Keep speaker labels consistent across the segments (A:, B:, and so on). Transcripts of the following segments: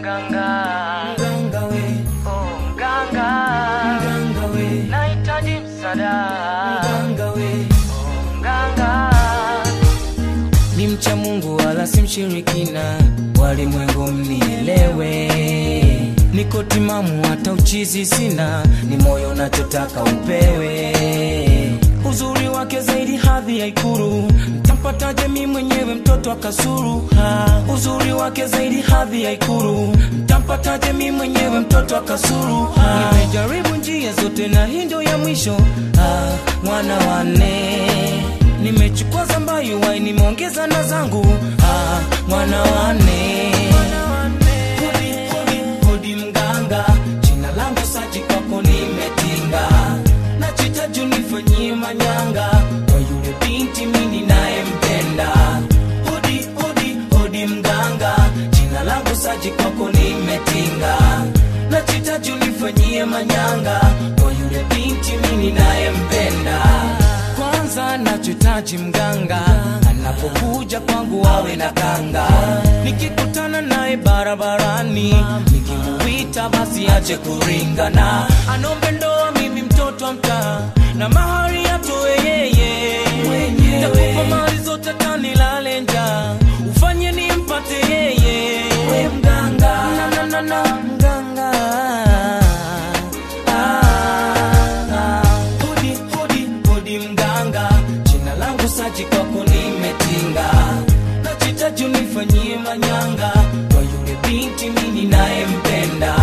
A: Mganga we, oh mganga we, nahitaji msaada. Mganga we, oh mganga. Ni mcha Mungu wala si mshirikina, walimwengu mnielewe. Niko timamu hata uchizi sina, ni moyo unachotaka upewe. Uzuri wake zaidi hadhi ya Ikulu, mtampataje mimi mwenyewe mtoto akasuru. Uzuri wake zaidi hadhi ya Ikulu, mtampataje mimi mwenyewe mtoto akasuru. Nimejaribu njia zote na hii ndio ya mwisho. Mwana wane nimechukua zambayu wai nimeongeza na zangu. Mwana wane hodi mganga, jina langu saji kwako nimetinga. Nachitaji unifanyie manyanga kwa yule binti mimi ninayempenda. Hodi mganga, jina langu saji kwako nimetinga. Nachitaji unifanyie manyanga kwa yule binti mimi ninayempenda. Kwanza nachitaji mganga, anapokuja kwangu awe na kanga. Nikikutana naye barabarani, nikimuita basi ache kuringana. Anombe ndoa mimi mtoto wa mtaa, na mahari atoe yeye mwenyewe. Takupa mali zote tanilale njaa, ufanye nimpate yeye. We mganga, mganga. Hodi mganga, jina langu saji kwako nimetinga. Nachitaji unifanyie manyanga kwa yule binti mimi ninayempenda.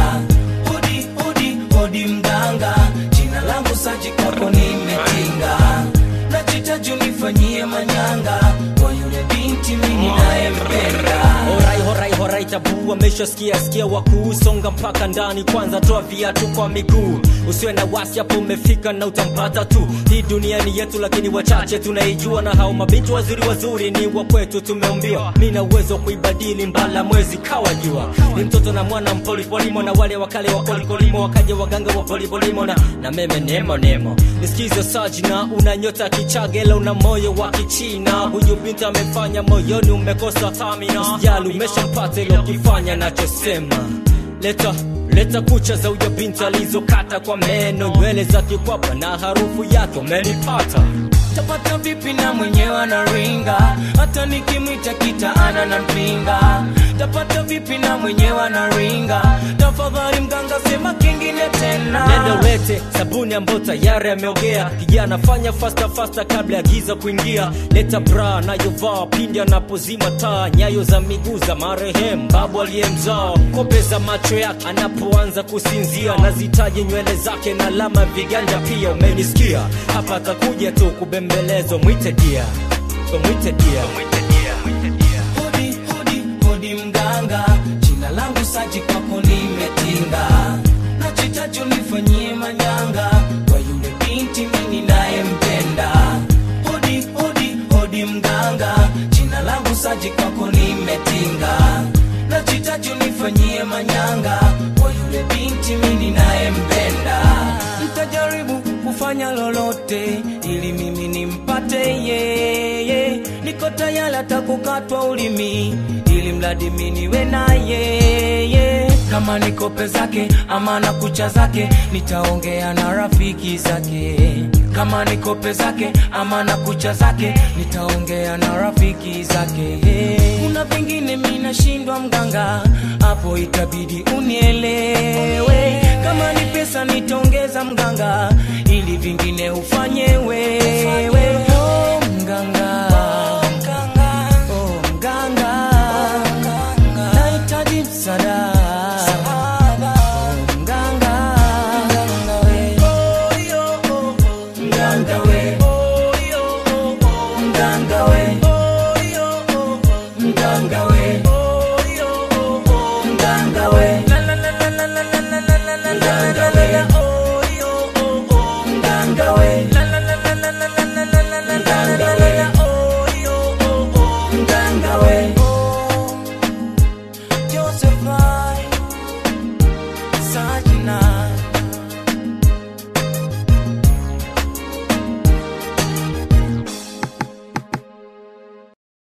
A: Hodi mganga, jina langu saji kwako nimetinga. Nachitaji unifanyie manyanga kwa yule binti mimi ninayempenda.
B: Horai tabu ameshasikia wakusonga mpaka ndani. Kwanza toa viatu kwa miguu, usiwe na wasi hapo umefika na utampata tu. Hii dunia ni yetu lakini wachache tunaijua, na hao mabinti wazuri ni wa kwetu tumeumbiwa. Mimi na uwezo kuibadili mbala mwezi kawa jua. Ni mtoto na mwana mpolipolimo, na wale wakale wa polipolimo wakaje waganga wa polipolimo na meme nemo. Nisikize saji na una nyota kichagela, una moyo wa kichina. Huyu binti amefanya moyoni umekosa stamina. Usijali umeshampata ilo kifanya nachosema. Leta kucha za huyo binti alizokata kwa meno, nywele za kikwapa na harufu yake umenipata.
A: Tapata vipi na mwenyewe anaringa, hata nikimwita kitaana na mpinga. Tapata vipi na mwenyewe anaringa, tafadhali mganga sema kingine tena.
B: Nenda ulete sabuni ambayo tayari ameogea. Kijana fanya faster kabla ya giza kuingia. Leta bra na yovaa pindi anapozima taa. Nyayo za miguu za marehemu babu aliyemzaa. Kope za macho yake anapoanza kusinzia. Nazitaje nywele zake na alama viganja pia. Umenisikia? Hapa atakuja tu kubembelezo. Mwite dia.
A: Hodi mganga, jina langu saji kwako nimetinga. Nachitaji unifanyie manyanga kwa yule binti mimi ninayempenda. Hodi mganga, jina langu saji kwako nimetinga. Nachitaji unifanyie manyanga kwa yule binti mimi ninayempenda. Nitajaribu kufanya lolote ili mimi nimpate yeye. Niko tayari hata kukatwa ulimi ili mradi mimi niwe na yeye. Kama niko pezake ama na kucha zake, nitaongea na rafiki zake. Kama niko pezake ama na kucha zake, nitaongea na rafiki zake. Kuna vingine mimi nashindwa mganga, hapo itabidi unielewe. Kama ni pesa nitaongeza mganga, ili vingine ufanye wewe. Oh mganga, oh mganga, nahitaji msaada. Mganga we,